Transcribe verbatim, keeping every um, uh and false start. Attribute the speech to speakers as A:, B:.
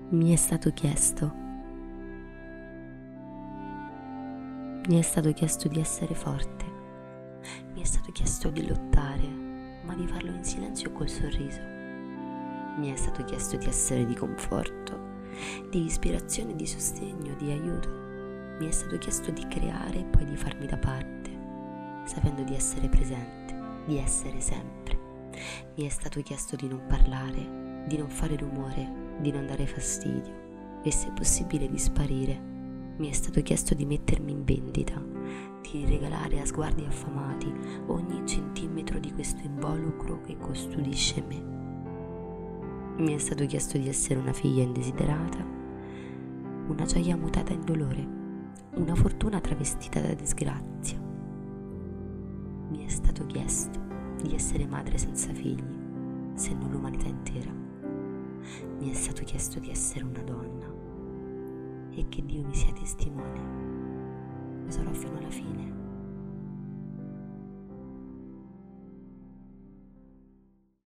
A: Mi è stato chiesto, mi è stato chiesto di essere forte, mi è stato chiesto di lottare, ma di farlo in silenzio col sorriso. Mi è stato chiesto di essere di conforto, di ispirazione, di sostegno, di aiuto. Mi è stato chiesto di creare e poi di farmi da parte, sapendo di essere presente, di essere sempre. Mi è stato chiesto di non parlare, di non fare rumore, di non dare fastidio e se possibile di sparire. Mi è stato chiesto di mettermi in vendita, di regalare a sguardi affamati ogni centimetro di questo involucro che custodisce me. Mi è stato chiesto di essere una figlia indesiderata, una gioia mutata in dolore, una fortuna travestita da disgrazia. Mi è stato chiesto di essere madre senza figli, se non l'umanità intera. Mi è stato chiesto di essere una donna e che Dio mi sia testimone. Lo sarò fino alla fine.